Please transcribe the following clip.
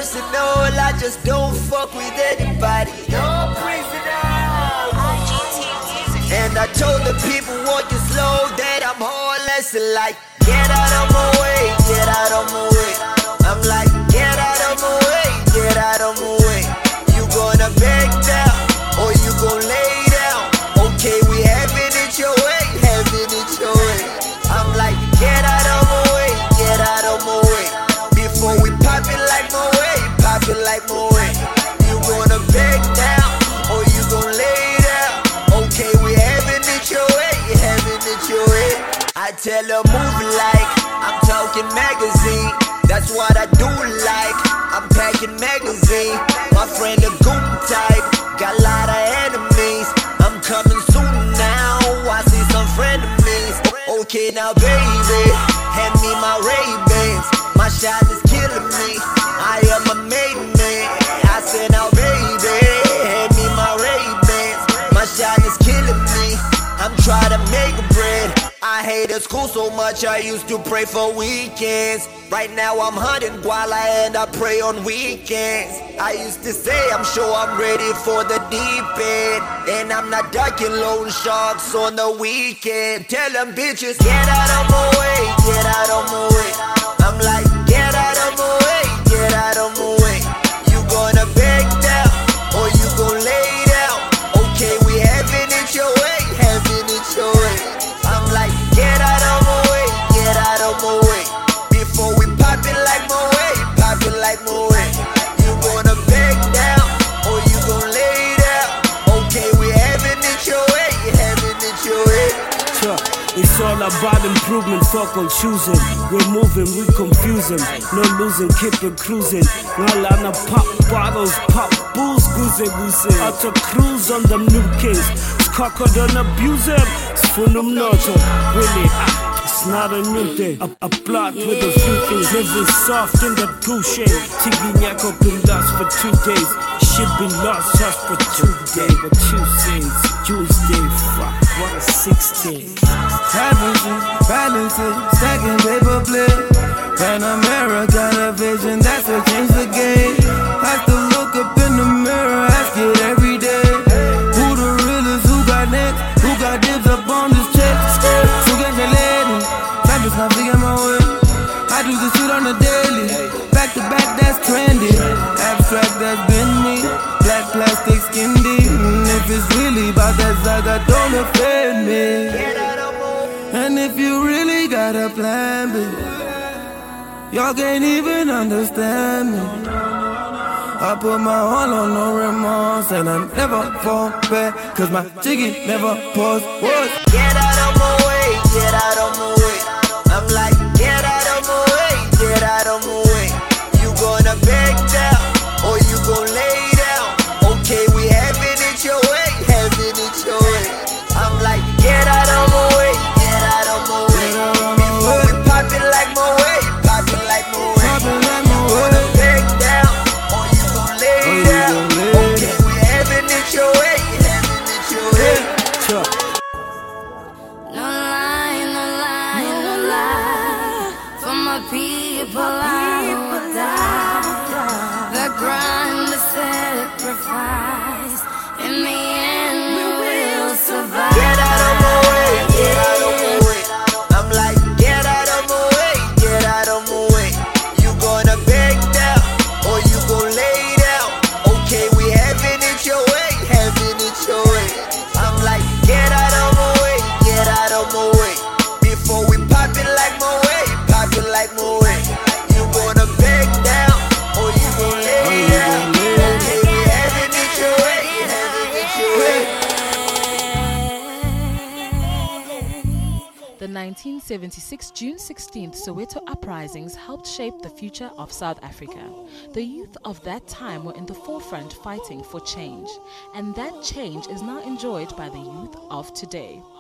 personal, I just don't fuck with anybody. No prisoners. And I told the people walking slow that I'm heartless and like, get out of my way, get out of my way. I'm like, get out of my way, get out of my way. You gonna back down or you gon' lay down? Okay, we having it your way, having it your way. I'm like, get out of my way, get out of my way. Before we pop it like my way, pop it like my way. You gonna back down or you gon' lay down? Okay, we having it your way, having it your way. I tell her move like I'm talking magazine. That's what I do like. I'm packing magazine. My friend a goon type, got a lot of enemies. I'm coming soon now. I see some frenemies. Okay now baby, hand me my Ray-Bans. My shot is killing me. I am a made man. I said now baby, hand me my Ray-Bans. My shot is killing me. I'm trying to make bread. I hated school so much I used to pray for weekends. Right now I'm hunting while I end up pray on weekends. I used to say I'm sure I'm ready for the deep end, and I'm not ducking loan sharks on the weekend. Tell them bitches, get out of my way, get out of my way. I'm like, get out of my way, get out of my way. You gonna back down or you gon' lay down? Okay, we having it your way, having it your way. I'm like, get out of my way, get out of my way. Before we pop it like my way, pop it like my way. You gonna back down or you gon' lay down? Okay, we having it your way, having it your way. It's all about improvement, fuck on choosing. We're moving, we confusing. No losing, keep it cruising. Ngalana pop bottles, pop booze, goozing, goozing. Out to cruise on them new kings. Cocker don't abuse them. It's for them not really. It's not a new day. A plot with a few things. Living soft in that goose shade. TV nyak up in dust for 2 days. Shit been lost just for 2 days. But Tuesdays, Tuesday, fuck, what a 16. Balancing, stacking paper plate. Panamera got a vision, that's what changed the game. I still look up in the mirror, ask it every day. Who the realest, who got next, who got dibs up on this check? Who got your lady? Time is not big in my way. I do this shit on the daily. Back to back, that's trendy. Abstract, that's been me. Black plastic, skin deep. If it's really about that saga, don't offend me. And if you really got a plan B, y'all can't even understand me. I put my all on no remorse, and I never fall back, cause my jiggy never pause. What? Get out of my way, get out of my way. I'm like, get out of my way, get out of my way. You gonna back down or you gon' lay down? Okay, we having it your way, having it your way. I'm like, get out of my way, get out of my way. Before we pop it like my way, pop it like my way. You gonna back down or you gon' lay down? Okay, we having it your way, having it your way. No lie, no lie, no lie. For my people I will die. The grind, the sacrifice. In the end we will survive. Get out of my way, get out of my way. I'm like, get out of my way, get out of my way. You gonna back down or you gon' lay down? Okay, we having it your way, having it your way. I'm like, get out of my way, get out of my way. Before we pop it like my way, pop it like my way. You gonna back down or you gon' lay down? Okay, we having it your way, having it your way. The 1976 June 16th Soweto uprisings helped shape the future of South Africa. The youth of that time were in the forefront fighting for change, and that change is now enjoyed by the youth of today.